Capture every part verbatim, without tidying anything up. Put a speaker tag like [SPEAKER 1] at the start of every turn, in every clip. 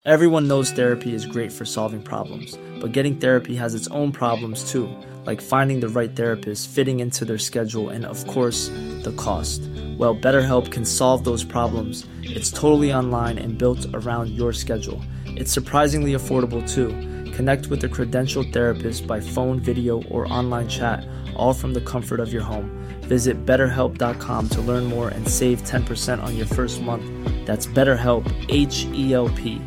[SPEAKER 1] Everyone knows therapy is great for solving problems, but getting therapy has its own problems too, like finding the right therapist, fitting into their schedule, and of course, the cost. Well, BetterHelp can solve those problems. It's totally online and built around your schedule. It's surprisingly affordable too. Connect with a credentialed therapist by phone, video, or online chat, all from the comfort of your home. Visit better help dot com to learn more and save ten percent on your first month. That's BetterHelp, H E L P.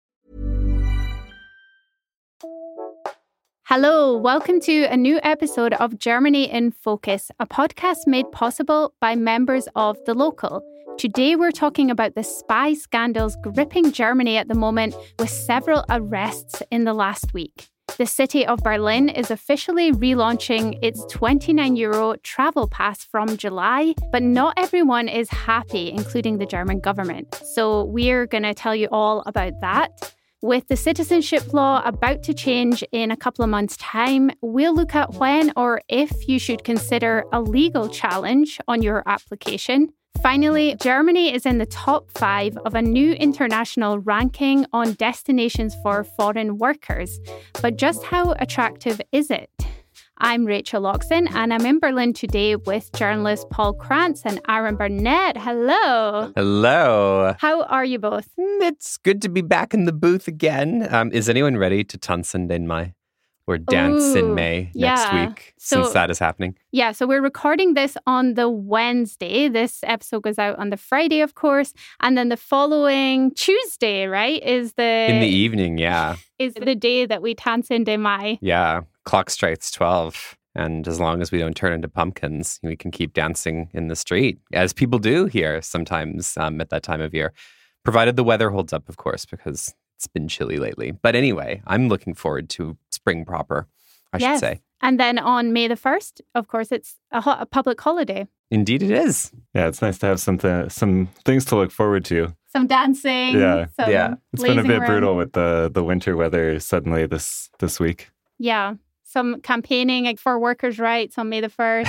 [SPEAKER 2] Hello, welcome to a new episode of Germany in Focus, a podcast made possible by members of The Local. Today we're talking about the spy scandals gripping Germany at the moment, with several arrests in the last week. The city of Berlin is officially relaunching its twenty-nine euro travel pass from July, but not everyone is happy, including the German government. So we're going to tell you all about that. With the citizenship law about to change in a couple of months' time, we'll look at when or if you should consider a legal challenge on your application. Finally, Germany is in the top five of a new international ranking on destinations for foreign workers. But just how attractive is it? I'm Rachel Loxon, and I'm in Berlin today with journalists Paul Krantz and Aaron Burnett. Hello.
[SPEAKER 3] Hello.
[SPEAKER 2] How are you both?
[SPEAKER 3] It's good to be back in the booth again. Um, is anyone ready to tanzen den Mai? Or dance
[SPEAKER 2] Ooh,
[SPEAKER 3] in May next
[SPEAKER 2] yeah.
[SPEAKER 3] week,
[SPEAKER 2] so,
[SPEAKER 3] since that is happening?
[SPEAKER 2] Yeah, so we're recording this on the Wednesday. This episode goes out on the Friday, of course. And then the following Tuesday, right, is the...
[SPEAKER 3] In the evening, yeah.
[SPEAKER 2] Is the day that we tanzen den Mai.
[SPEAKER 3] Yeah, clock strikes twelve. And as long as we don't turn into pumpkins, we can keep dancing in the street, as people do here sometimes um, at that time of year. Provided the weather holds up, of course, because it's been chilly lately. But anyway, I'm looking forward to spring proper, I
[SPEAKER 2] yes.
[SPEAKER 3] should say.
[SPEAKER 2] And then on May the first, of course, it's a, ho- a public holiday.
[SPEAKER 3] Indeed it is.
[SPEAKER 4] Yeah, it's nice to have something, some things to look forward to.
[SPEAKER 2] Some dancing.
[SPEAKER 4] Yeah,
[SPEAKER 2] some
[SPEAKER 3] yeah.
[SPEAKER 4] It's been a bit
[SPEAKER 2] around.
[SPEAKER 4] brutal with the, the winter weather suddenly this, this week.
[SPEAKER 2] Yeah. Some campaigning for workers' rights on May the first.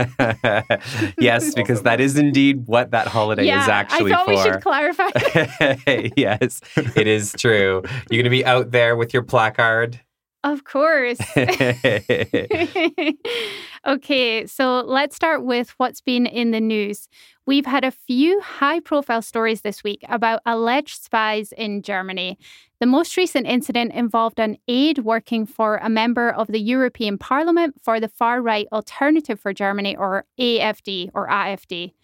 [SPEAKER 3] Yes, because that is indeed what that holiday
[SPEAKER 2] yeah,
[SPEAKER 3] is actually
[SPEAKER 2] I thought
[SPEAKER 3] for.
[SPEAKER 2] we should clarify.
[SPEAKER 3] Yes, it is true. You're going to be out there with your placard.
[SPEAKER 2] Of course. Okay, so let's start with what's been in the news. We've had a few high-profile stories this week about alleged spies in Germany. The most recent incident involved an aide working for a member of the European Parliament for the far-right Alternative for Germany, or A F D, or A F D.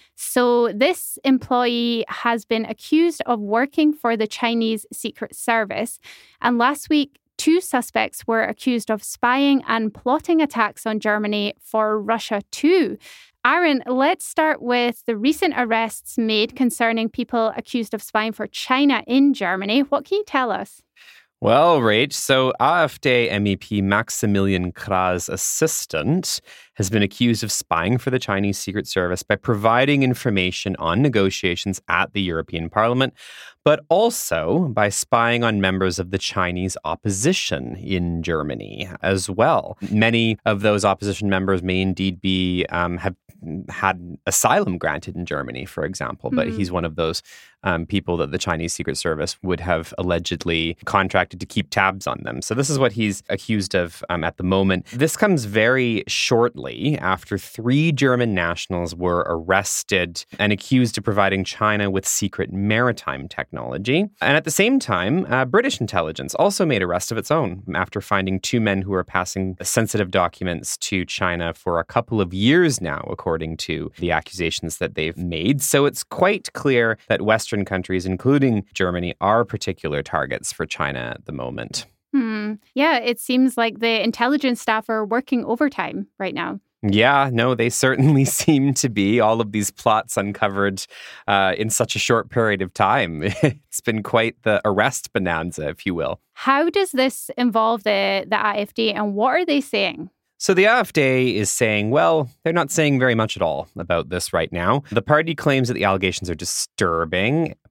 [SPEAKER 2] So this employee has been accused of working for the Chinese Secret Service. And last week, two suspects were accused of spying and plotting attacks on Germany for Russia too. Aaron, let's start with the recent arrests made concerning people accused of spying for China in Germany. What can you tell us?
[SPEAKER 3] Well, Rach, so AfD M E P Maximilian Krah's assistant has been accused of spying for the Chinese Secret Service by providing information on negotiations at the European Parliament, but also by spying on members of the Chinese opposition in Germany as well. Many of those opposition members may indeed be um, have had asylum granted in Germany, for example, but
[SPEAKER 2] Mm-hmm.
[SPEAKER 3] he's one of those um, people that the Chinese Secret Service would have allegedly contracted to keep tabs on them. So this is what he's accused of um, at the moment. This comes very shortly after three German nationals were arrested and accused of providing China with secret maritime technology. And at the same time, uh, British intelligence also made arrests of its own after finding two men who were passing sensitive documents to China for a couple of years now, according to the accusations that they've made. So it's quite clear that Western countries, including Germany, are particular targets for China at the moment.
[SPEAKER 2] Hmm. Yeah, it seems like the intelligence staff are working overtime right now.
[SPEAKER 3] Yeah, no, they certainly seem to be. All of these plots uncovered uh, in such a short period of time. It's been quite the arrest bonanza, if you will.
[SPEAKER 2] How does this involve the, the A F D, and what are they saying?
[SPEAKER 3] So the AfD is saying, well, they're not saying very much at all about this right now. The party claims that the allegations are disturbing,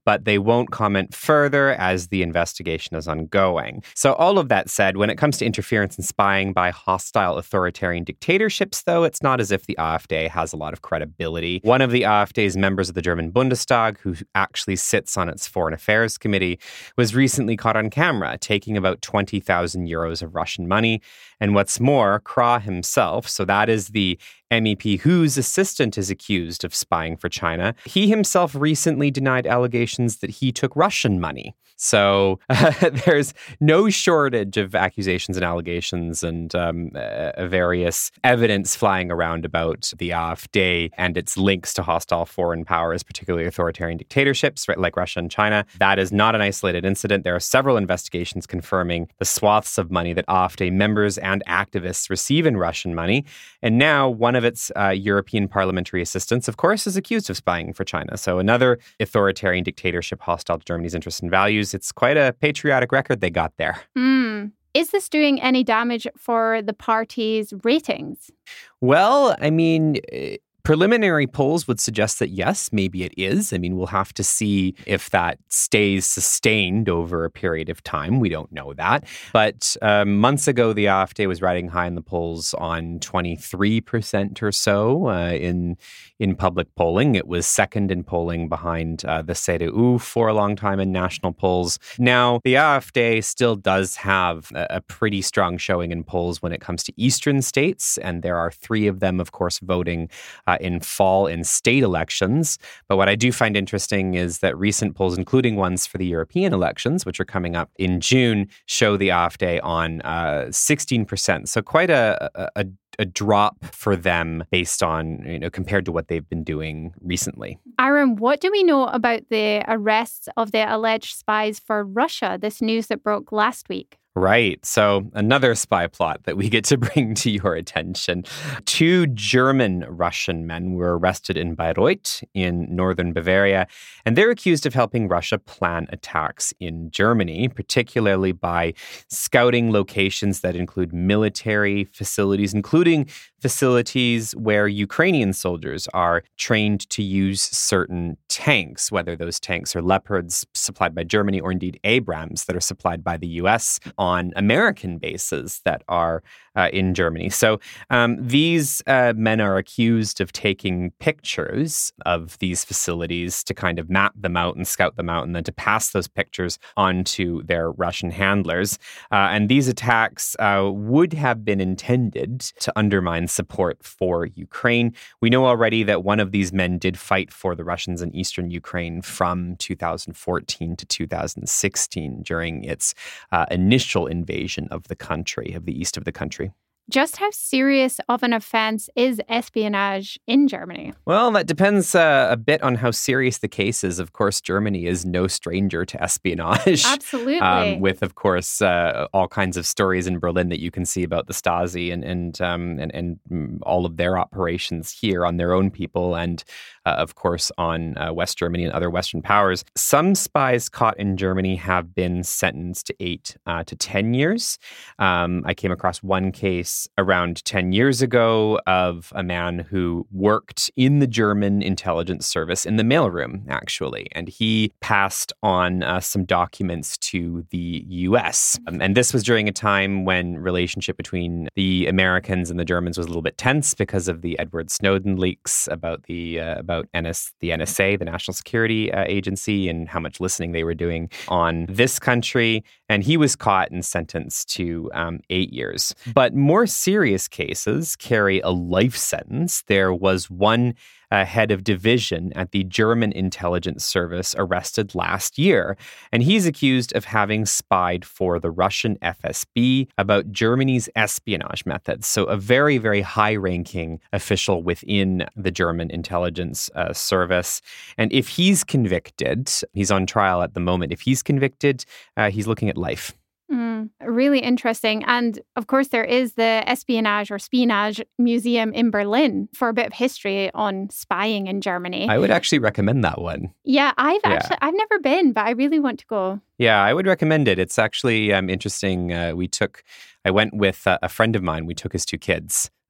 [SPEAKER 3] but they won't comment further as the investigation is ongoing. So all of that said, when it comes to interference and spying by hostile authoritarian dictatorships, though, it's not as if the AfD has a lot of credibility. One of the AfD's members of the German Bundestag, who actually sits on its Foreign Affairs Committee, was recently caught on camera taking about twenty thousand euros of Russian money. And what's more, Krah himself, so that is the M E P whose assistant is accused of spying for China, he himself recently denied allegations that he took Russian money. So uh, there's no shortage of accusations and allegations and um, uh, various evidence flying around about the AfD and its links to hostile foreign powers, particularly authoritarian dictatorships right, like Russia and China. That is not an isolated incident. There are several investigations confirming the swaths of money that AfD members and activists receive in Russian money. And now one of its uh, European parliamentary assistants, of course, is accused of spying for China. So another authoritarian dictatorship hostile to Germany's interests and values. It's quite a patriotic record they got there.
[SPEAKER 2] Mm. Is this doing any damage for the party's ratings?
[SPEAKER 3] Well, I mean, preliminary polls would suggest that yes, maybe it is. I mean, we'll have to see if that stays sustained over a period of time. We don't know that. But um, months ago, the AfD was riding high in the polls on twenty-three percent or so uh, in in public polling. It was second in polling behind uh, the C D U for a long time in national polls. Now, the AfD still does have a, a pretty strong showing in polls when it comes to eastern states, and there are three of them, of course, voting uh, in fall in state elections. But what I do find interesting is that recent polls, including ones for the European elections, which are coming up in June, show the AfD on uh, sixteen percent. So quite a, a, a drop for them based on, you know, compared to what they've been doing recently.
[SPEAKER 2] Aaron, what do we know about the arrests of the alleged spies for Russia, this news that broke last week?
[SPEAKER 3] Right. So another spy plot that we get to bring to your attention. Two German Russian men were arrested in Bayreuth in northern Bavaria, and they're accused of helping Russia plan attacks in Germany, particularly by scouting locations that include military facilities, including facilities where Ukrainian soldiers are trained to use certain tanks, whether those tanks are Leopards supplied by Germany or indeed Abrams that are supplied by the U S on American bases that are uh, in Germany. So um, these uh, men are accused of taking pictures of these facilities to kind of map them out and scout them out and then to pass those pictures on to their Russian handlers. Uh, and these attacks uh, would have been intended to undermine support for Ukraine. We know already that one of these men did fight for the Russians in eastern Ukraine from two thousand fourteen to two thousand sixteen during its uh, initial invasion of the country, of the east of the country.
[SPEAKER 2] Just how serious of an offense is espionage in Germany?
[SPEAKER 3] Well, that depends uh, a bit on how serious the case is. Of course, Germany is no stranger to espionage.
[SPEAKER 2] Absolutely.
[SPEAKER 3] Um, with, of course, uh, all kinds of stories in Berlin that you can see about the Stasi and and um, and, and all of their operations here on their own people and, uh, of course, on uh, West Germany and other Western powers. Some spies caught in Germany have been sentenced to eight uh, to ten years. Um, I came across one case around ten years ago of a man who worked in the German intelligence service in the mailroom, actually. And he passed on uh, some documents to the U S. Um, and this was during a time when relationship between the Americans and the Germans was a little bit tense because of the Edward Snowden leaks about the uh, about N S, the N S A, the National Security uh, Agency, and how much listening they were doing on this country. And he was caught and sentenced to um, eight years. But more serious cases carry a life sentence. There was one uh, head of division at the German intelligence service arrested last year, and he's accused of having spied for the Russian F S B about Germany's espionage methods. So a very, very high-ranking official within the German intelligence uh, service. And if he's convicted, he's on trial at the moment. If he's convicted, uh, he's looking at life.
[SPEAKER 2] Mm, really interesting. And of course, there is the Espionage or Spionage Museum in Berlin for a bit of history on spying in Germany.
[SPEAKER 3] I would actually recommend that one.
[SPEAKER 2] Yeah, I've
[SPEAKER 3] Yeah.
[SPEAKER 2] actually, I've never been, but I really want to go.
[SPEAKER 3] Yeah, I would recommend it. It's actually um, interesting. Uh, we took, I went with uh, a friend of mine. We took his two kids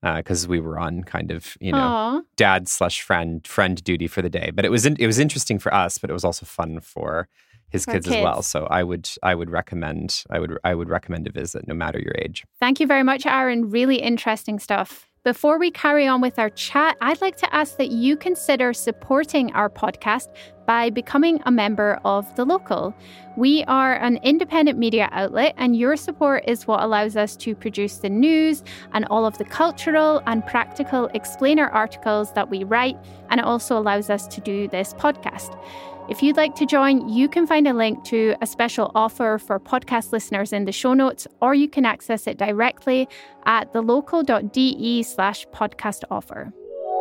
[SPEAKER 3] because uh, we were on kind of, you know,
[SPEAKER 2] Aww.
[SPEAKER 3] dad slash friend friend duty for the day. But it was in, it was interesting for us, but it was also fun for his
[SPEAKER 2] for
[SPEAKER 3] kids,
[SPEAKER 2] kids
[SPEAKER 3] as well. So I would I would recommend I would I would recommend a visit, no matter your age.
[SPEAKER 2] Thank you very much, Aaron. Really interesting stuff. Before we carry on with our chat, I'd like to ask that you consider supporting our podcast by becoming a member of The Local. We are an independent media outlet, and your support is what allows us to produce the news and all of the cultural and practical explainer articles that we write, and it also allows us to do this podcast. If you'd like to join, you can find a link to a special offer for podcast listeners in the show notes, or you can access it directly at thelocal.de slash podcast offer.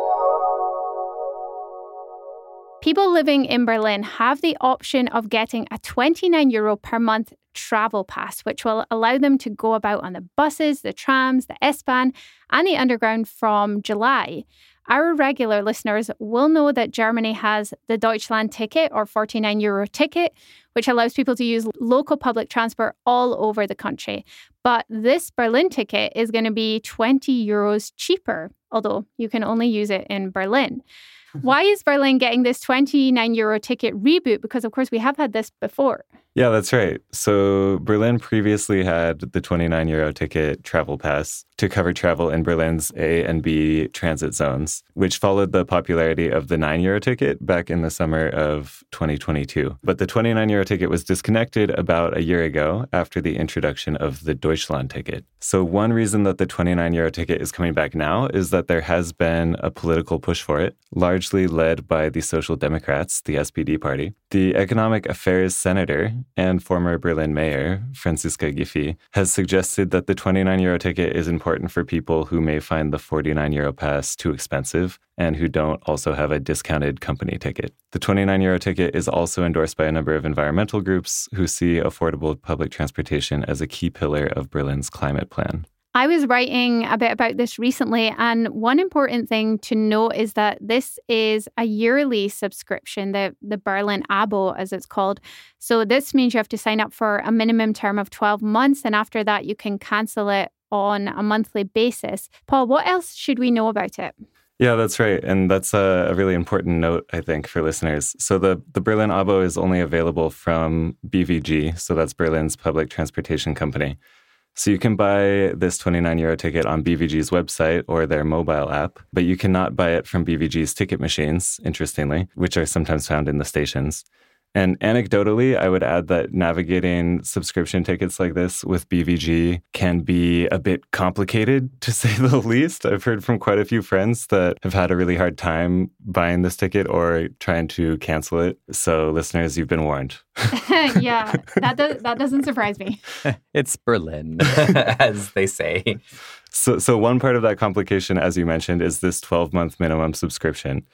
[SPEAKER 2] People living in Berlin have the option of getting a twenty-nine euro per month travel pass, which will allow them to go about on the buses, the trams, the S-Bahn, and the underground from July. Our regular listeners will know that Germany has the Deutschland ticket, or forty-nine euro ticket, which allows people to use local public transport all over the country. But this Berlin ticket is going to be twenty euros cheaper, although you can only use it in Berlin. Why is Berlin getting this twenty-nine euro ticket reboot? Because, of course, we have had this before.
[SPEAKER 4] Yeah, that's right. So Berlin previously had the twenty-nine euro ticket travel pass to cover travel in Berlin's A and B transit zones, which followed the popularity of the nine euro ticket back in the summer of twenty twenty-two. But the twenty-nine euro ticket was disconnected about a year ago after the introduction of the Deutschland ticket. So one reason that the twenty-nine euro ticket is coming back now is that there has been a political push for it, largely led by the Social Democrats, the S P D party. The Economic Affairs Senator and former Berlin mayor, Franziska Giffey, has suggested that the twenty-nine euro ticket is important for people who may find the forty-nine euro pass too expensive and who don't also have a discounted company ticket. The twenty-nine euro ticket is also endorsed by a number of environmental groups who see affordable public transportation as a key pillar of Berlin's climate plan.
[SPEAKER 2] I was writing a bit about this recently, and one important thing to note is that this is a yearly subscription, the, the Berlin Abo, as it's called. So this means you have to sign up for a minimum term of twelve months, and after that, you can cancel it on a monthly basis. Paul, what else should we know about it?
[SPEAKER 4] Yeah, that's right. And that's a, a really important note, I think, for listeners. So the, the Berlin Abo is only available from B V G, so that's Berlin's public transportation company. So you can buy this twenty-nine euro ticket on B V G's website or their mobile app, but you cannot buy it from B V G's ticket machines, interestingly, which are sometimes found in the stations. And anecdotally, I would add that navigating subscription tickets like this with B V G can be a bit complicated, to say the least. I've heard from quite a few friends that have had a really hard time buying this ticket or trying to cancel it. So listeners, you've been warned.
[SPEAKER 2] Yeah, that, does, that doesn't surprise me.
[SPEAKER 3] It's Berlin, as they say.
[SPEAKER 4] So, so one part of that complication, as you mentioned, is this twelve-month minimum subscription.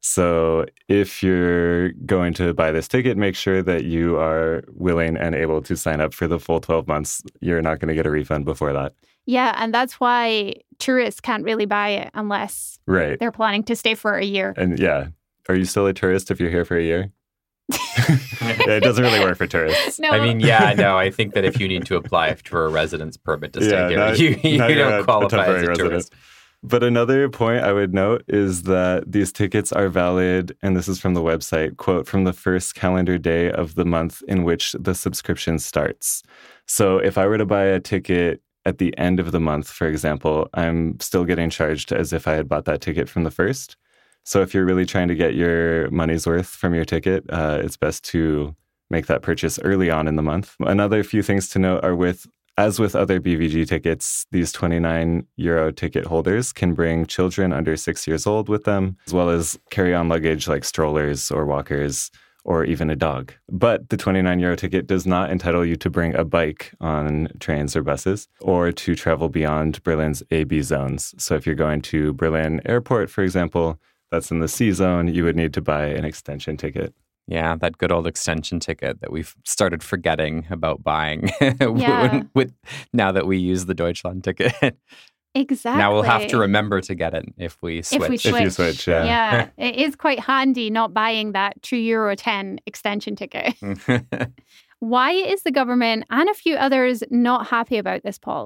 [SPEAKER 4] So if you're going to buy this ticket, make sure that you are willing and able to sign up for the full twelve months. You're not going to get a refund before that.
[SPEAKER 2] Yeah, and that's why tourists can't really buy it unless
[SPEAKER 4] right.
[SPEAKER 2] they're planning to stay for a year.
[SPEAKER 4] And yeah, are you still a tourist if you're here for a year? It doesn't really work for tourists.
[SPEAKER 2] No.
[SPEAKER 3] I mean, yeah, no, I think that if you need to apply for a residence permit to stay
[SPEAKER 4] yeah,
[SPEAKER 3] here,
[SPEAKER 4] not,
[SPEAKER 3] you, you don't
[SPEAKER 4] a,
[SPEAKER 3] qualify
[SPEAKER 4] a
[SPEAKER 3] as a
[SPEAKER 4] resident.
[SPEAKER 3] tourist.
[SPEAKER 4] But another point I would note is that these tickets are valid, and this is from the website, quote, from the first calendar day of the month in which the subscription starts. So if I were to buy a ticket at the end of the month, for example, I'm still getting charged as if I had bought that ticket from the first. So if you're really trying to get your money's worth from your ticket, uh, it's best to make that purchase early on in the month. Another few things to note are with As with other B V G tickets, these twenty-nine euro ticket holders can bring children under six years old with them, as well as carry-on luggage like strollers or walkers, or even a dog. But the twenty-nine euro ticket does not entitle you to bring a bike on trains or buses, or to travel beyond Berlin's A B zones. So if you're going to Berlin Airport, for example, that's in the C zone, you would need to buy an extension ticket.
[SPEAKER 3] Yeah, that good old extension ticket that we've started forgetting about buying
[SPEAKER 2] Yeah.
[SPEAKER 3] with, now that we use the Deutschland ticket.
[SPEAKER 2] Exactly.
[SPEAKER 3] Now we'll have to remember to get it if we switch.
[SPEAKER 2] If we switch.
[SPEAKER 4] If you switch, yeah.
[SPEAKER 2] Yeah, it is quite handy not buying that two euro ten extension ticket. Why is the government and a few others not happy about this, Paul?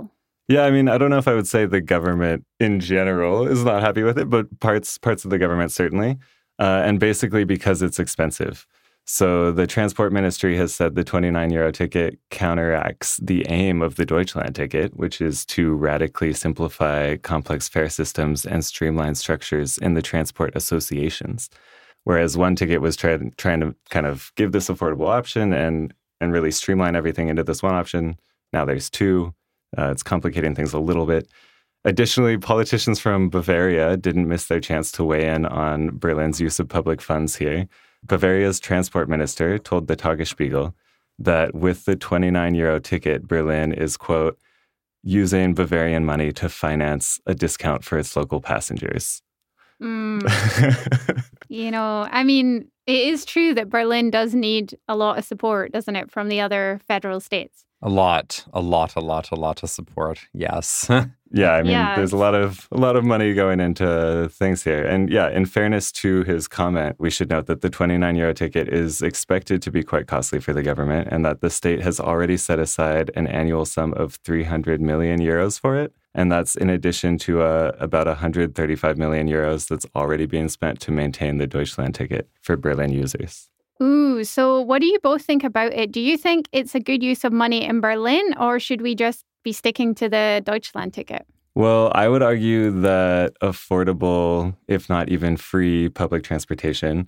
[SPEAKER 4] Yeah, I mean, I don't know if I would say the government in general is not happy with it, but parts parts of the government certainly. Uh, and basically because it's expensive. So the transport ministry has said the twenty-nine euro ticket counteracts the aim of the Deutschland ticket, which is to radically simplify complex fare systems and streamline structures in the transport associations. Whereas one ticket was try- trying to kind of give this affordable option and, and really streamline everything into this one option. Now there's two. Uh, it's complicating things a little bit. Additionally, politicians from Bavaria didn't miss their chance to weigh in on Berlin's use of public funds here. Bavaria's transport minister told the Tagesspiegel that with the twenty-nine euro ticket, Berlin is, quote, using Bavarian money to finance a discount for its local passengers.
[SPEAKER 2] Mm. You know, I mean, it is true that Berlin does need a lot of support, doesn't it, from the other federal states?
[SPEAKER 3] A lot, a lot, a lot, a lot of support. Yes.
[SPEAKER 4] Yeah, I mean,
[SPEAKER 2] Yeah.
[SPEAKER 4] there's a lot of a lot of money going into things here. And yeah, in fairness to his comment, we should note that the twenty-nine euro ticket is expected to be quite costly for the government and that the state has already set aside an annual sum of three hundred million euros for it. And that's in addition to uh, about one hundred thirty-five million euros that's already being spent to maintain the Deutschland ticket for Berlin users.
[SPEAKER 2] Ooh, so what do you both think about it? Do you think it's a good use of money in Berlin, or should we just be sticking to the Deutschland ticket?
[SPEAKER 4] Well, I would argue that affordable, if not even free, public transportation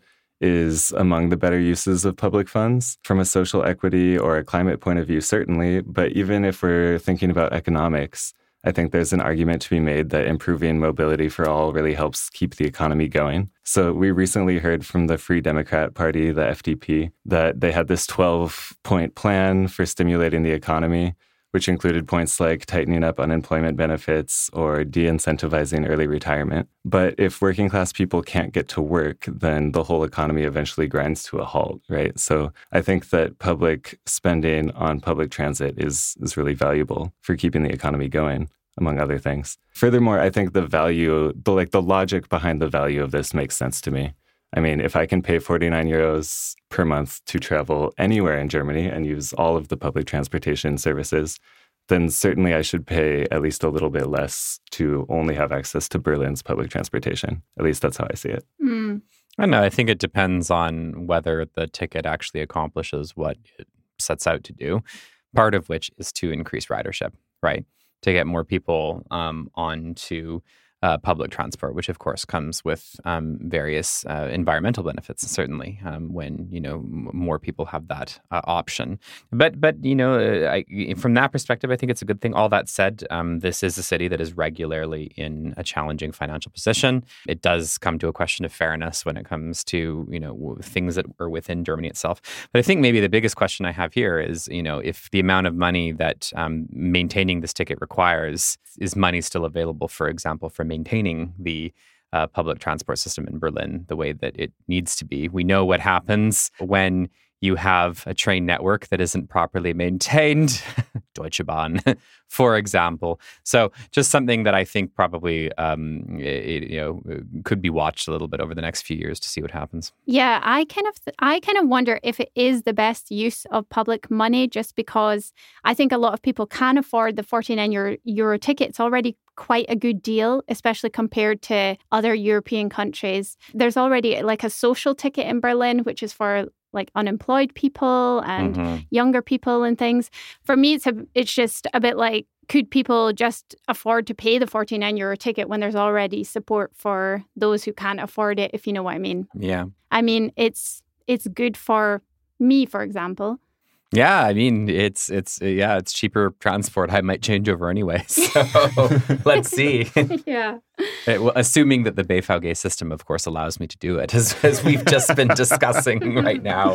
[SPEAKER 4] is among the better uses of public funds from a social equity or a climate point of view, certainly. But even if we're thinking about economics, I think there's an argument to be made that improving mobility for all really helps keep the economy going. So we recently heard from the Free Democrat Party, the F D P, that they had this twelve-point plan for stimulating the economy, which included points like tightening up unemployment benefits or de-incentivizing early retirement. But if working class people can't get to work, then the whole economy eventually grinds to a halt, right? So I think that public spending on public transit is, is really valuable for keeping the economy going, among other things. Furthermore, I think the value, the like the logic behind the value of this makes sense to me. I mean, if I can pay forty-nine euros per month to travel anywhere in Germany and use all of the public transportation services, then certainly I should pay at least a little bit less to only have access to Berlin's public transportation. At least that's how I see it.
[SPEAKER 2] Mm.
[SPEAKER 3] I know. I think it depends on whether the ticket actually accomplishes what it sets out to do, part of which is to increase ridership, right? To get more people um, onto Uh, public transport, which of course comes with um, various uh, environmental benefits, certainly, um, when, you know, m- more people have that uh, option. But, but you know, uh, I, from that perspective, I think it's a good thing. All that said, um, this is a city that is regularly in a challenging financial position. It does come to a question of fairness when it comes to, you know, w- things that are within Germany itself. But I think maybe the biggest question I have here is, you know, if the amount of money that um, maintaining this ticket requires, is money still available, for example, for maintaining the uh, public transport system in Berlin the way that it needs to be. We know what happens when you have a train network that isn't properly maintained, Deutsche Bahn, for example. So just something that I think probably um, it, you know could be watched a little bit over the next few years to see what happens.
[SPEAKER 2] Yeah, I kind of th- I kind of wonder if it is the best use of public money, just because I think a lot of people can afford the forty-nine euro, euro ticket. It's already quite a good deal, especially compared to other European countries. There's already like a social ticket in Berlin, which is for like unemployed people and
[SPEAKER 3] Mm-hmm.
[SPEAKER 2] younger people and things. For me, it's a, it's just a bit like, could people just afford to pay the forty-nine euro ticket when there's already support for those who can't afford it, if you know what I mean?
[SPEAKER 3] Yeah.
[SPEAKER 2] I mean, it's it's good for me, for example.
[SPEAKER 3] Yeah, I mean, it's it's yeah, it's cheaper transport. I might change over anyway. So let's see.
[SPEAKER 2] Yeah.
[SPEAKER 3] It, well, assuming that the B V G system, of course, allows me to do it, as, as we've just been discussing right now.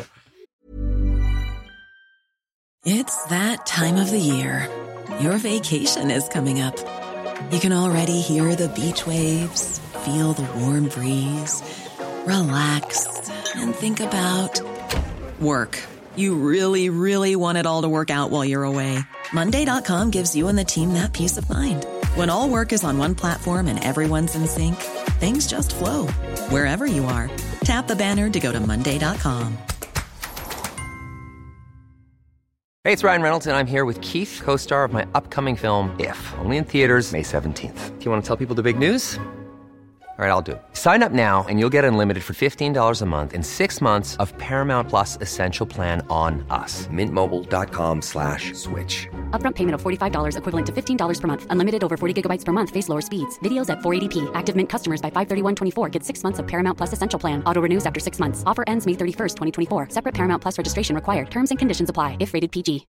[SPEAKER 5] It's that time of the year. Your vacation is coming up. You can already hear the beach waves, feel the warm breeze, relax, and think about work. You really, really want it all to work out while you're away. Monday dot com gives you and the team that peace of mind. When all work is on one platform and everyone's in sync, things just flow. Wherever you are, tap the banner to go to Monday dot com.
[SPEAKER 6] Hey, it's Ryan Reynolds, and I'm here with Keith, co-star of my upcoming film, If, only in theaters May seventeenth. Do you want to tell people the big news? All right, I'll do it. Sign up now and you'll get unlimited for fifteen dollars a month and six months of Paramount Plus Essential Plan on us. Mint Mobile dot com slash switch.
[SPEAKER 7] Upfront payment of forty-five dollars equivalent to fifteen dollars per month. Unlimited over forty gigabytes per month. Face lower speeds. Videos at four eighty p. Active Mint customers by five thirty-one twenty-four get six months of Paramount Plus Essential Plan. Auto renews after six months. Offer ends May thirty-first, twenty twenty-four. Separate Paramount Plus registration required. Terms and conditions apply if rated P G.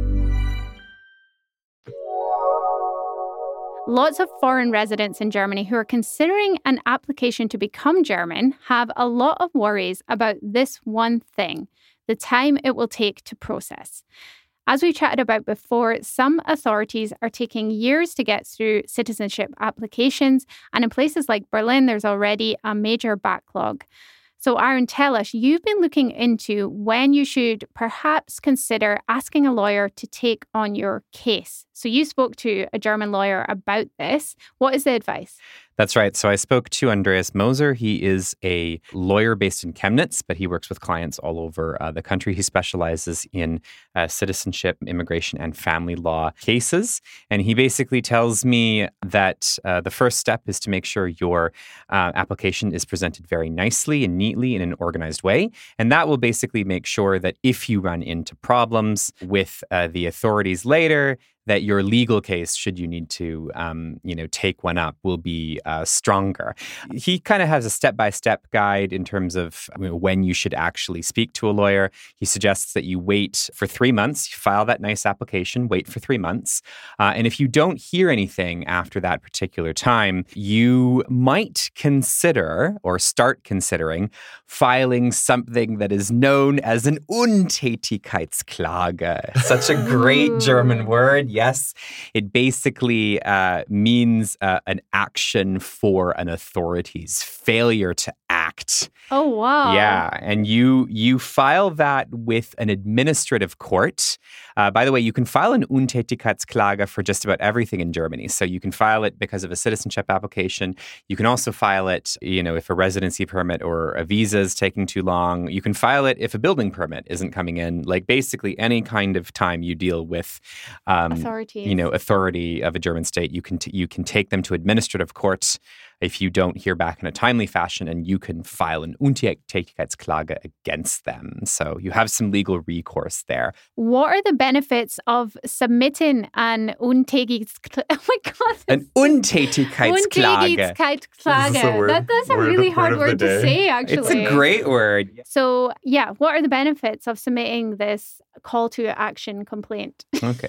[SPEAKER 2] Lots of foreign residents in Germany who are considering an application to become German have a lot of worries about this one thing, the time it will take to process. As we chatted about before, some authorities are taking years to get through citizenship applications, and in places like Berlin, there's already a major backlog. So Aaron, tell us, you've been looking into when you should perhaps consider asking a lawyer to take on your case. So you spoke to a German lawyer about this. What is the advice?
[SPEAKER 3] That's right. So I spoke to Andreas Moser. He is a lawyer based in Chemnitz, but he works with clients all over uh, the country. He specializes in uh, citizenship, immigration, and family law cases. And he basically tells me that uh, the first step is to make sure your uh, application is presented very nicely and neatly in an organized way. And that will basically make sure that if you run into problems with uh, the authorities later, that your legal case, should you need to, um, you know, take one up, will be uh, stronger. He kind of has a step-by-step guide in terms of you know, when you should actually speak to a lawyer. He suggests that you wait for three months, you file that nice application, wait for three months. Uh, and if you don't hear anything after that particular time, you might consider or start considering filing something that is known as an Untätigkeitsklage. Such a great German word. Yes, it basically uh, means uh, an action for an authority's failure to act.
[SPEAKER 2] Oh, wow.
[SPEAKER 3] Yeah, and you you file that with an administrative court. Uh, by the way, you can file an Untätigkeitsklage for just about everything in Germany. So you can file it because of a citizenship application. You can also file it, you know, if a residency permit or a visa is taking too long. You can file it if a building permit isn't coming in. Like basically any kind of time you deal with um,
[SPEAKER 2] authorities,
[SPEAKER 3] you know, authority of a German state, you can t- you can take them to administrative courts if you don't hear back in a timely fashion, and you can file an Untätigkeitsklage against them. So you have some legal recourse there.
[SPEAKER 2] What are the benefits of submitting an Untätigkeitsklage? Oh my God.
[SPEAKER 3] An Untätigkeitsklage.
[SPEAKER 2] Untätigkeitsklage. That, that's a
[SPEAKER 4] word
[SPEAKER 2] really
[SPEAKER 4] of-
[SPEAKER 2] hard
[SPEAKER 4] word of
[SPEAKER 2] word
[SPEAKER 4] the
[SPEAKER 2] to
[SPEAKER 4] day.
[SPEAKER 2] say, actually.
[SPEAKER 3] It's a great word.
[SPEAKER 2] So, yeah, what are the benefits of submitting this call to action complaint?
[SPEAKER 3] Okay.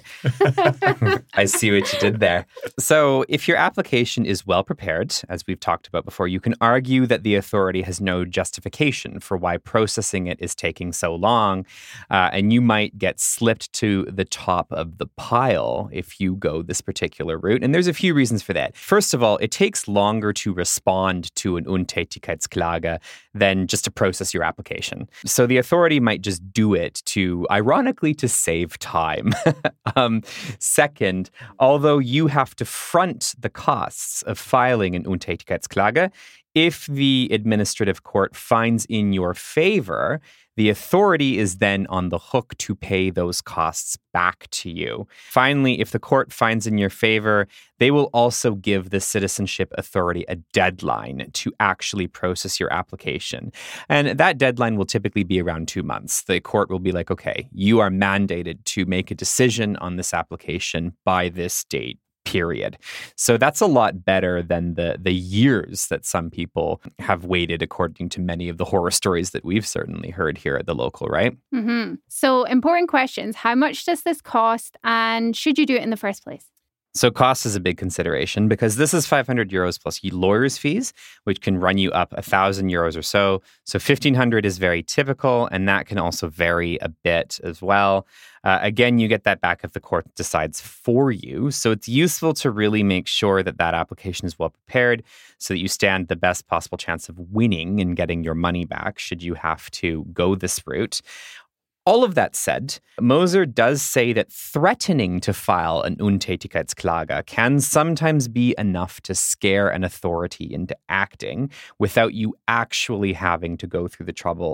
[SPEAKER 3] I see what you did there. So if your application is well prepared, as we've talked about before, you can argue that the authority has no justification for why processing it is taking so long. Uh, and you might get slipped to the top of the pile if you go this particular route. And there's a few reasons for that. First of all, it takes longer to respond to an Untätigkeitsklage than just to process your application. So the authority might just do it to, ironically, to save time. um, second, although you have to front the costs of filing an Untätigkeitsklage, if the administrative court finds in your favor, the authority is then on the hook to pay those costs back to you. Finally, if the court finds in your favor, they will also give the citizenship authority a deadline to actually process your application. And that deadline will typically be around two months. The court will be like, okay, you are mandated to make a decision on this application by this date. Period. So that's a lot better than the the years that some people have waited, according to many of the horror stories that we've certainly heard here at the local, right?
[SPEAKER 2] Mm-hmm. So important questions. How much does this cost, and should you do it in the first place?
[SPEAKER 3] So cost is a big consideration because this is five hundred euros plus lawyer's fees, which can run you up one thousand euros or so. So fifteen hundred is very typical, and that can also vary a bit as well. Uh, again, you get that back if the court decides for you. So it's useful to really make sure that that application is well prepared so that you stand the best possible chance of winning and getting your money back should you have to go this route. All of that said, Moser does say that threatening to file an Untätigkeitsklage can sometimes be enough to scare an authority into acting without you actually having to go through the trouble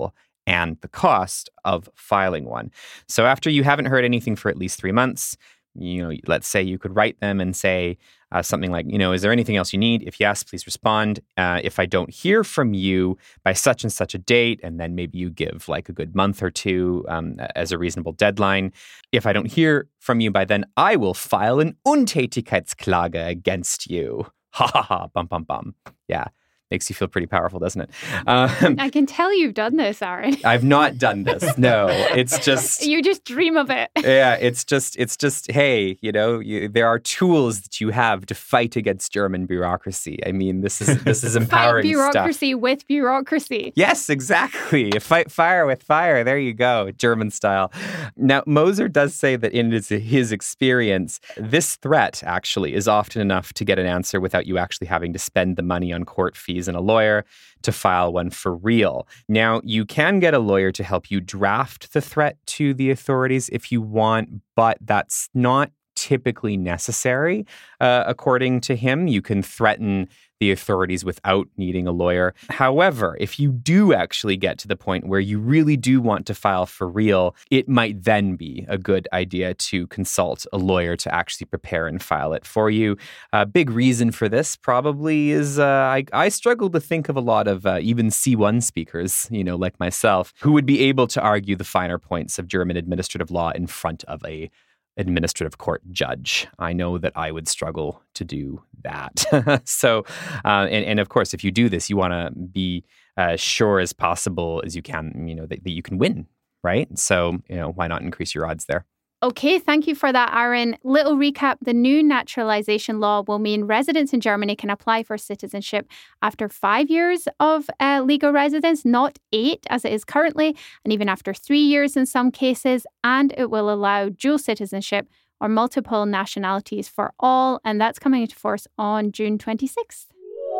[SPEAKER 3] and the cost of filing one. So after you haven't heard anything for at least three months, you know, let's say you could write them and say uh, something like, you know, is there anything else you need? If yes, please respond. Uh, if I don't hear from you by such and such a date, and then maybe you give like a good month or two um, as a reasonable deadline. If I don't hear from you by then, I will file an Untätigkeitsklage against you. Ha ha ha, bum bum bum. Yeah. Makes you feel pretty powerful, doesn't it? Um,
[SPEAKER 2] I can tell you've done this, Aaron.
[SPEAKER 3] I've not done this. No, it's just...
[SPEAKER 2] You just dream of it.
[SPEAKER 3] Yeah, it's just, it's just, hey, you know, you, there are tools that you have to fight against German bureaucracy. I mean, this is this is empowering
[SPEAKER 2] Fight bureaucracy
[SPEAKER 3] stuff.
[SPEAKER 2] with bureaucracy.
[SPEAKER 3] Yes, exactly. Fight fire with fire. There you go, German style. Now, Moser does say that in his, his experience, this threat actually is often enough to get an answer without you actually having to spend the money on court fees and a lawyer to file one for real. Now, you can get a lawyer to help you draft the threat to the authorities if you want, but that's not typically necessary. Uh, according to him, you can threaten the authorities without needing a lawyer. However, if you do actually get to the point where you really do want to file for real, it might then be a good idea to consult a lawyer to actually prepare and file it for you. A big reason for this probably is uh, I, I struggle to think of a lot of uh, even C one speakers, you know, like myself, who would be able to argue the finer points of German administrative law in front of a administrative court judge. I know that I would struggle to do that. so, uh, and, and of course, if you do this, you want to be uh, sure as possible as you can, you know, that, that you can win, right? So, you know, why not increase your odds there?
[SPEAKER 2] Okay, thank you for that, Aaron. Little recap, the new naturalization law will mean residents in Germany can apply for citizenship after five years of uh, legal residence, not eight as it is currently, and even after three years in some cases, and it will allow dual citizenship or multiple nationalities for all, and that's coming into force on June twenty-sixth.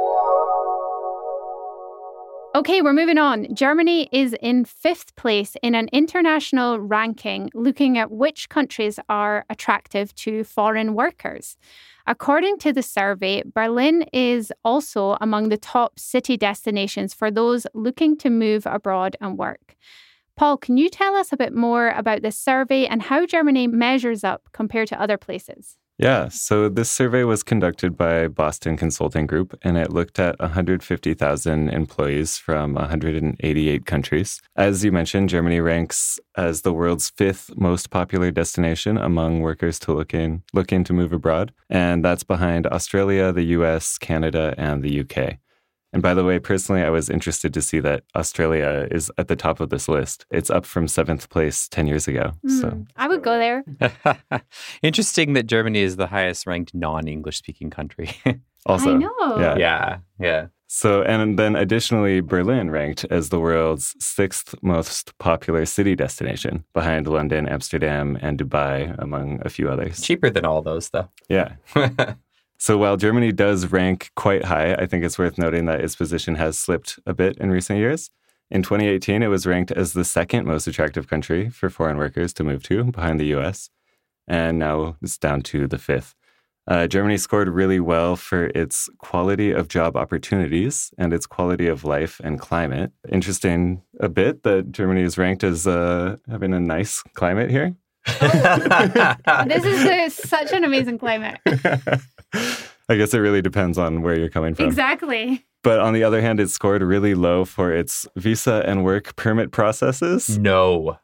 [SPEAKER 2] Okay, we're moving on. Germany is in fifth place in an international ranking looking at which countries are attractive to foreign workers. According to the survey, Berlin is also among the top city destinations for those looking to move abroad and work. Paul, can you tell us a bit more about this survey and how Germany measures up compared to other places?
[SPEAKER 4] Yeah, so this survey was conducted by Boston Consulting Group, and it looked at one hundred fifty thousand employees from one hundred eighty-eight countries. As you mentioned, Germany ranks as the world's fifth most popular destination among workers to look in, looking to move abroad, and that's behind Australia, the U S, Canada, and the U K. And by the way, personally, I was interested to see that Australia is at the top of this list. It's up from seventh place ten years ago.
[SPEAKER 2] Mm,
[SPEAKER 4] so
[SPEAKER 2] I would go there.
[SPEAKER 3] Interesting that Germany is the highest ranked non-English speaking country.
[SPEAKER 4] Also,
[SPEAKER 2] I know.
[SPEAKER 4] Yeah.
[SPEAKER 3] yeah, yeah.
[SPEAKER 4] So, and then additionally, Berlin ranked as the world's sixth most popular city destination, behind London, Amsterdam, and Dubai, among a few others.
[SPEAKER 3] Cheaper than all those, though.
[SPEAKER 4] Yeah. So while Germany does rank quite high, I think it's worth noting that its position has slipped a bit in recent years. In twenty eighteen, it was ranked as the second most attractive country for foreign workers to move to, behind the U S, and now it's down to the fifth. Uh, Germany scored really well for its quality of job opportunities and its quality of life and climate. Interesting a bit that Germany is ranked as uh, having a nice climate here.
[SPEAKER 2] This is a, such an amazing climate.
[SPEAKER 4] I guess it really depends on where you're coming from.
[SPEAKER 2] Exactly.
[SPEAKER 4] But on the other hand, it scored really low for its visa and work permit processes.
[SPEAKER 3] No.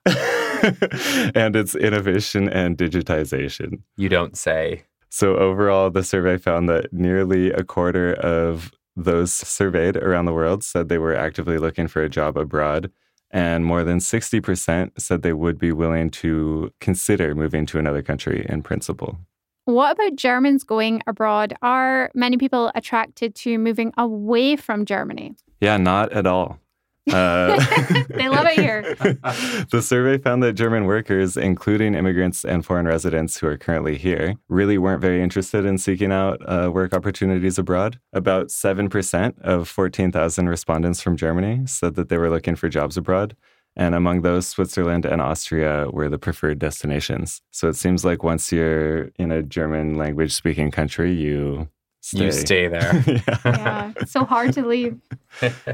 [SPEAKER 4] And its innovation and digitization.
[SPEAKER 3] You don't say.
[SPEAKER 4] So overall, the survey found that nearly a quarter of those surveyed around the world said they were actively looking for a job abroad. And more than sixty percent said they would be willing to consider moving to another country in principle.
[SPEAKER 2] What about Germans going abroad? Are many people attracted to moving away from Germany?
[SPEAKER 4] Yeah, not at all. Uh,
[SPEAKER 2] they love it here.
[SPEAKER 4] The survey found that German workers, including immigrants and foreign residents who are currently here, really weren't very interested in seeking out uh, work opportunities abroad. About seven percent of fourteen thousand respondents from Germany said that they were looking for jobs abroad. And among those, Switzerland and Austria were the preferred destinations. So it seems like once you're in a German language speaking country, you stay.
[SPEAKER 3] You stay there.
[SPEAKER 4] Yeah.
[SPEAKER 2] Yeah, it's so hard to leave.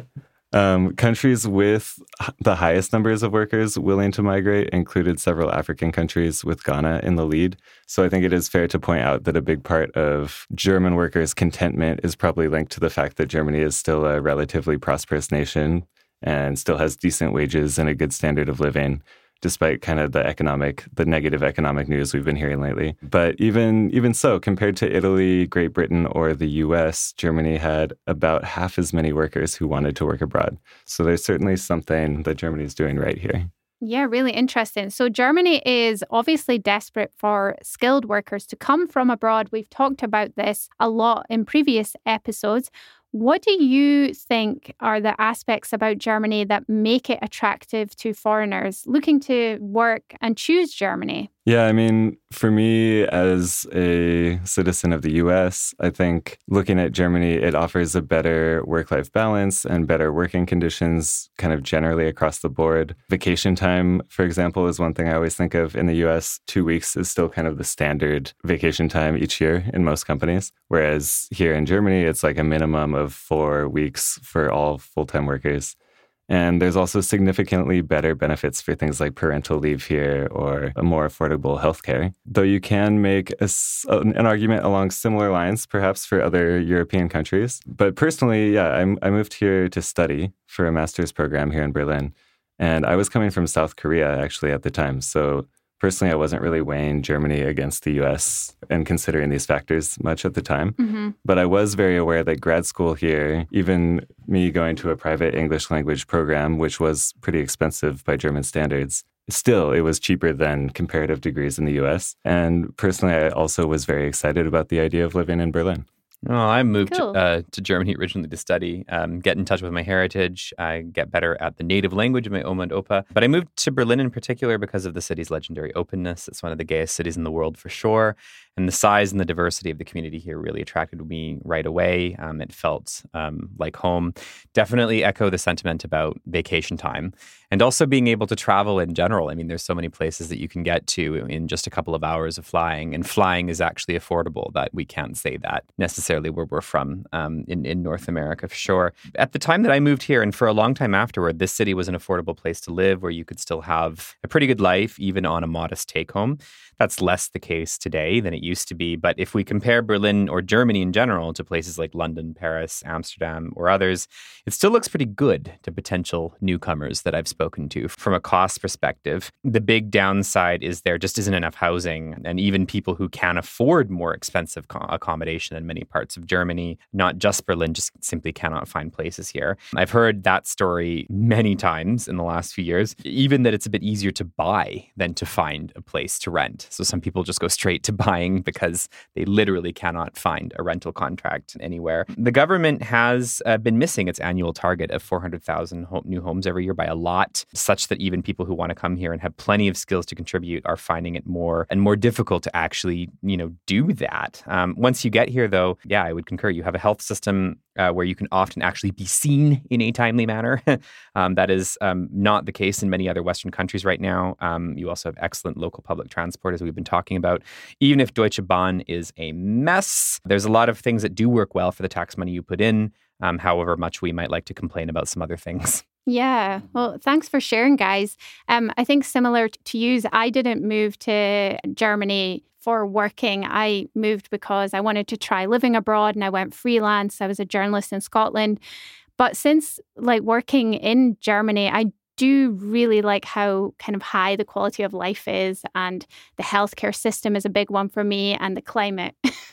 [SPEAKER 4] Um, countries with the highest numbers of workers willing to migrate included several African countries, with Ghana in the lead. So I think it is fair to point out that a big part of German workers' contentment is probably linked to the fact that Germany is still a relatively prosperous nation and still has decent wages and a good standard of living, despite kind of the economic, the negative economic news we've been hearing lately. But even even so, compared to Italy, Great Britain, or the U S, Germany had about half as many workers who wanted to work abroad. So there's certainly something that Germany is doing right here.
[SPEAKER 2] Yeah, really interesting. So Germany is obviously desperate for skilled workers to come from abroad. We've talked about this a lot in previous episodes. What do you think are the aspects about Germany that make it attractive to foreigners looking to work and choose Germany?
[SPEAKER 4] Yeah, I mean, for me as a citizen of the U S, I think looking at Germany, it offers a better work-life balance and better working conditions kind of generally across the board. Vacation time, for example, is one thing I always think of. In the U S, two weeks is still kind of the standard vacation time each year in most companies, whereas here in Germany, it's like a minimum of four weeks for all full-time workers. And there's also significantly better benefits for things like parental leave here or a more affordable healthcare. Though you can make a, an argument along similar lines, perhaps for other European countries. But personally, yeah, I, I moved here to study for a master's program here in Berlin. And I was coming from South Korea actually at the time. So personally, I wasn't really weighing Germany against the U S and considering these factors much at the time. Mm-hmm. But I was very aware that grad school here, even me going to a private English language program, which was pretty expensive by German standards, still, it was cheaper than comparative degrees in the U S. And personally, I also was very excited about the idea of living in Berlin.
[SPEAKER 3] Oh, I moved
[SPEAKER 2] Cool.
[SPEAKER 3] uh, to Germany originally to study, um, get in touch with my heritage, uh, get better at the native language of my Oma and Opa. But I moved to Berlin in particular because of the city's legendary openness. It's one of the gayest cities in the world for sure. And the size and the diversity of the community here really attracted me right away. Um, it felt um, like home. Definitely echo the sentiment about vacation time and also being able to travel in general. I mean, there's so many places that you can get to in just a couple of hours of flying, and flying is actually affordable. That we can't say that necessarily where we're from um, in, in North America for sure. At the time that I moved here and for a long time afterward, this city was an affordable place to live where you could still have a pretty good life, even on a modest take home. That's less the case today than it used to be. But if we compare Berlin or Germany in general to places like London, Paris, Amsterdam, or others, it still looks pretty good to potential newcomers that I've spoken to. From a cost perspective, the big downside is there just isn't enough housing. And even people who can afford more expensive co- accommodation in many parts of Germany, not just Berlin, just simply cannot find places here. I've heard that story many times in the last few years, even that it's a bit easier to buy than to find a place to rent. So some people just go straight to buying because they literally cannot find a rental contract anywhere. The government has uh, been missing its annual target of four hundred thousand home, new homes every year by a lot, such that even people who want to come here and have plenty of skills to contribute are finding it more and more difficult to actually, you know, do that. Um, once you get here, though, yeah, I would concur. You have a health system Uh, where you can often actually be seen in a timely manner. um, that is um, not the case in many other Western countries right now. Um, you also have excellent local public transport, as we've been talking about. Even if Deutsche Bahn is a mess, there's a lot of things that do work well for the tax money you put in, um, however much we might like to complain about some other things.
[SPEAKER 2] Yeah. Well, thanks for sharing, guys. Um, I think similar to you, I didn't move to Germany for working. I moved because I wanted to try living abroad and I went freelance. I was a journalist in Scotland. But since like working in Germany, I do really like how kind of high the quality of life is, and the healthcare system is a big one for me, and the climate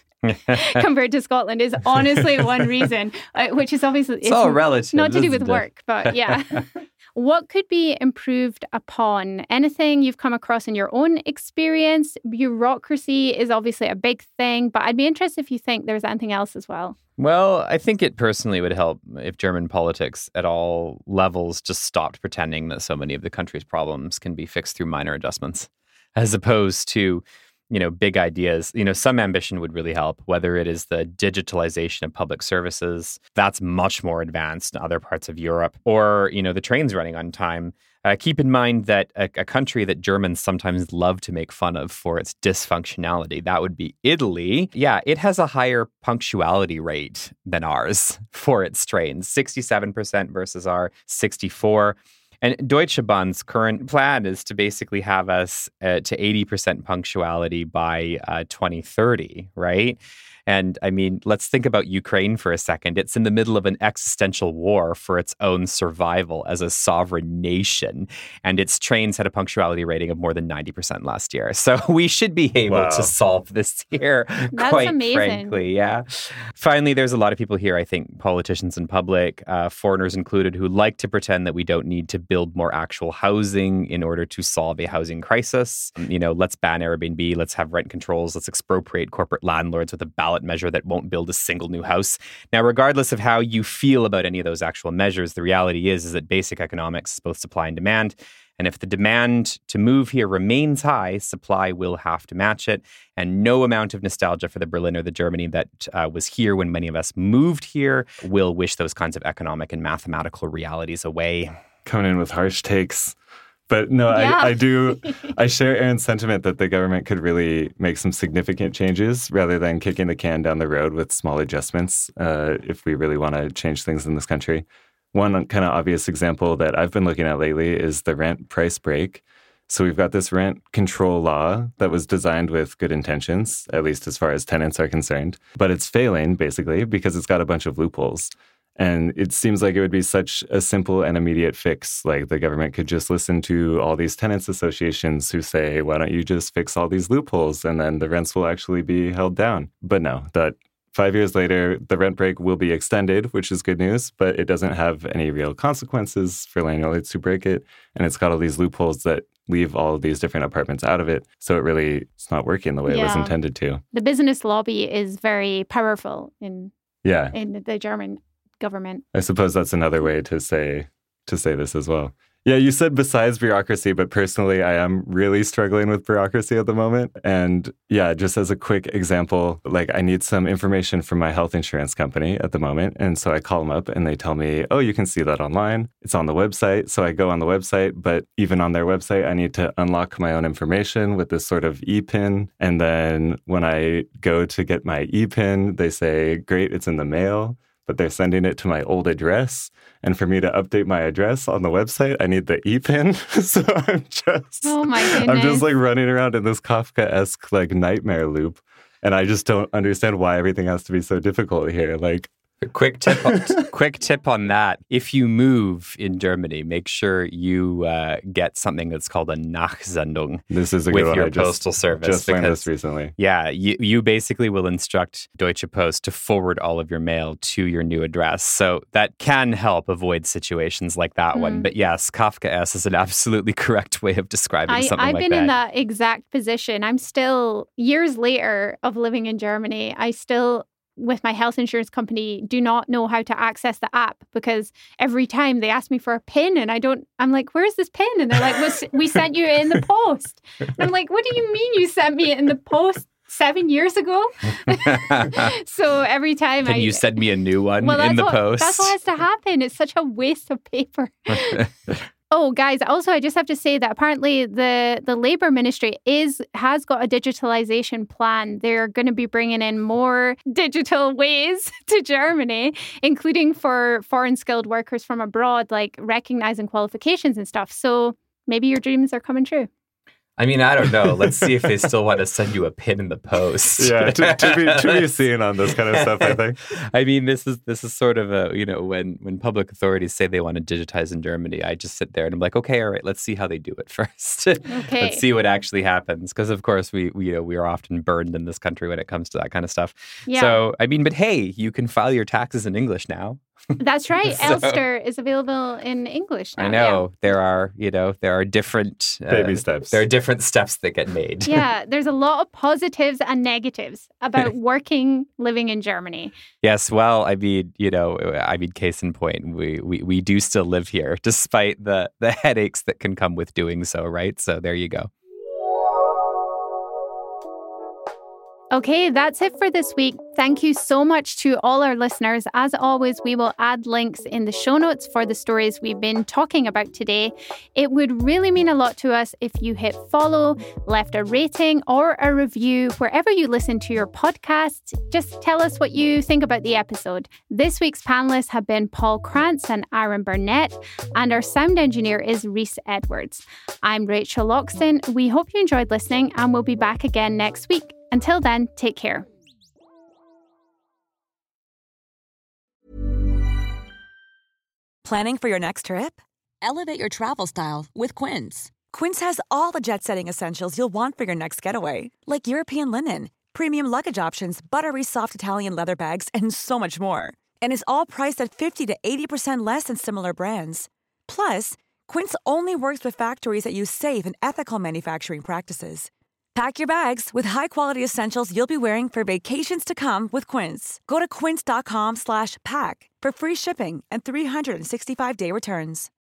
[SPEAKER 2] compared to Scotland is honestly one reason, uh, which is obviously
[SPEAKER 3] it's, it's all relative.
[SPEAKER 2] Not to do with work, but yeah. What could be improved upon? Anything you've come across in your own experience? Bureaucracy is obviously a big thing, but I'd be interested if you think there's anything else as well.
[SPEAKER 3] Well, I think it personally would help if German politics at all levels just stopped pretending that so many of the country's problems can be fixed through minor adjustments, as opposed to, you know, big ideas. You know, some ambition would really help, whether it is the digitalization of public services. That's much more advanced in other parts of Europe. Or, you know, the trains running on time. Uh, keep in mind that a, a country that Germans sometimes love to make fun of for its dysfunctionality, that would be Italy. Yeah, it has a higher punctuality rate than ours for its trains, sixty-seven percent versus our sixty-four. And Deutsche Bahn's current plan is to basically have us uh, to eighty percent punctuality by uh, twenty thirty, right? And I mean, let's think about Ukraine for a second. It's in the middle of an existential war for its own survival as a sovereign nation. And its trains had a punctuality rating of more than ninety percent last year. So we should be able
[SPEAKER 4] Wow.
[SPEAKER 3] to solve this here,
[SPEAKER 2] That's
[SPEAKER 3] quite
[SPEAKER 2] amazing.
[SPEAKER 3] frankly. Yeah. Finally, there's a lot of people here, I think, politicians in public, uh, foreigners included, who like to pretend that we don't need to build more actual housing in order to solve a housing crisis. You know, let's ban Airbnb, let's have rent controls, let's expropriate corporate landlords with a ballot measure that won't build a single new house. Now, regardless of how you feel about any of those actual measures, the reality is, is that basic economics is both supply and demand. And if the demand to move here remains high, supply will have to match it. And no amount of nostalgia for the Berlin or the Germany that uh, was here when many of us moved here will wish those kinds of economic and mathematical realities away.
[SPEAKER 4] Coming in with harsh takes. But no,
[SPEAKER 2] Yeah.
[SPEAKER 4] I, I do, I share Aaron's sentiment that the government could really make some significant changes rather than kicking the can down the road with small adjustments uh, if we really want to change things in this country. One kind of obvious example that I've been looking at lately is the rent price break. So we've got this rent control law that was designed with good intentions, at least as far as tenants are concerned. But it's failing, basically, because it's got a bunch of loopholes. And it seems like it would be such a simple and immediate fix. Like the government could just listen to all these tenants associations who say, why don't you just fix all these loopholes? And then the rents will actually be held down. But no, that five years later, the rent break will be extended, which is good news, but it doesn't have any real consequences for landlords who break it. And it's got all these loopholes that leave all of these different apartments out of it. So it really, it's not working the way it was
[SPEAKER 2] Yeah.
[SPEAKER 4] intended to.
[SPEAKER 2] The business lobby is very powerful in
[SPEAKER 4] Yeah.
[SPEAKER 2] in the German government.
[SPEAKER 4] I suppose that's another way to say to say this as well. Yeah, you said besides bureaucracy, but personally, I am really struggling with bureaucracy at the moment. And yeah, just as a quick example, like I need some information from my health insurance company at the moment. And so I call them up and they tell me, oh, you can see that online. It's on the website. So I go on the website, but even on their website, I need to unlock my own information with this sort of e-pin. And then when I go to get my e-pin, they say, great, it's in the mail. But they're sending it to my old address. And for me to update my address on the website, I need the e-pin. So I'm just,
[SPEAKER 2] Oh my
[SPEAKER 4] I'm
[SPEAKER 2] goodness.
[SPEAKER 4] just like running around in this Kafka-esque like nightmare loop. And I just don't understand why everything has to be so difficult here. Like,
[SPEAKER 3] A quick tip, quick tip on that. If you move in Germany, make sure you uh, get something that's called a Nachsendung
[SPEAKER 4] this is a
[SPEAKER 3] with
[SPEAKER 4] good one.
[SPEAKER 3] your
[SPEAKER 4] I just,
[SPEAKER 3] postal service.
[SPEAKER 4] just learned
[SPEAKER 3] because,
[SPEAKER 4] this recently.
[SPEAKER 3] yeah, you, you basically will instruct Deutsche Post to forward all of your mail to your new address. So that can help avoid situations like that one.
[SPEAKER 2] Mm.
[SPEAKER 3] But yes, Kafka-esque is an absolutely correct way of describing
[SPEAKER 2] I,
[SPEAKER 3] something
[SPEAKER 2] I've
[SPEAKER 3] like
[SPEAKER 2] been
[SPEAKER 3] that.
[SPEAKER 2] in that exact position. I'm still, years later of living in Germany, I still, with my health insurance company, do not know how to access the app because every time they ask me for a PIN and I don't, I'm like, where's this PIN? And they're like, well, we sent you it in the post. And I'm like, what do you mean you sent me it in the post seven years ago? So every time
[SPEAKER 3] Can
[SPEAKER 2] I...
[SPEAKER 3] you send me a new one
[SPEAKER 2] well,
[SPEAKER 3] in
[SPEAKER 2] that's
[SPEAKER 3] the
[SPEAKER 2] what,
[SPEAKER 3] post?
[SPEAKER 2] That's what has to happen. It's such a waste of paper. Oh, guys, also, I just have to say that apparently the, the Labour Ministry is has got a digitalization plan. They're going to be bringing in more digital ways to Germany, including for foreign skilled workers from abroad, like recognizing qualifications and stuff. So maybe your dreams are coming true.
[SPEAKER 3] I mean, I don't know. Let's see if they still want to send you a pin in the post.
[SPEAKER 4] Yeah, to, to be to be seen on this kind of stuff, I think.
[SPEAKER 3] I mean, this is this is sort of a, you know, when when public authorities say they want to digitize in Germany, I just sit there and I'm like, okay, all right, let's see how they do it first.
[SPEAKER 2] Okay.
[SPEAKER 3] Let's see what actually happens. Because of course we, we you know we are often burned in this country when it comes to that kind of stuff.
[SPEAKER 2] Yeah.
[SPEAKER 3] So I mean, but hey, you can file your taxes in English now.
[SPEAKER 2] That's right.
[SPEAKER 3] So-
[SPEAKER 2] Elster is available in English now.
[SPEAKER 3] I know there are you know there are different uh,
[SPEAKER 4] Baby steps.
[SPEAKER 3] There are different steps that get made.
[SPEAKER 2] Yeah, there's a lot of positives and negatives about working, living in Germany.
[SPEAKER 3] Yes, well, I mean, you know, I mean, case in point, we, we, we do still live here, despite the, the headaches that can come with doing so, right? So there you go.
[SPEAKER 2] Okay, that's it for this week. Thank you so much to all our listeners. As always, we will add links in the show notes for the stories we've been talking about today. It would really mean a lot to us if you hit follow, left a rating or a review wherever you listen to your podcasts. Just tell us what you think about the episode. This week's panelists have been Paul Krantz and Aaron Burnett, and our sound engineer is Reese Edwards. I'm Rachel Loxton. We hope you enjoyed listening, and we'll be back again next week. Until then, take care.
[SPEAKER 8] Planning for your next trip? Elevate your travel style with Quince. Quince has all the jet-setting essentials you'll want for your next getaway, like European linen, premium luggage options, buttery soft Italian leather bags, and so much more. And is all priced at fifty to eighty percent less than similar brands. Plus, Quince only works with factories that use safe and ethical manufacturing practices. Pack your bags with high-quality essentials you'll be wearing for vacations to come with Quince. Go to quince.com slash pack for free shipping and three sixty-five day returns.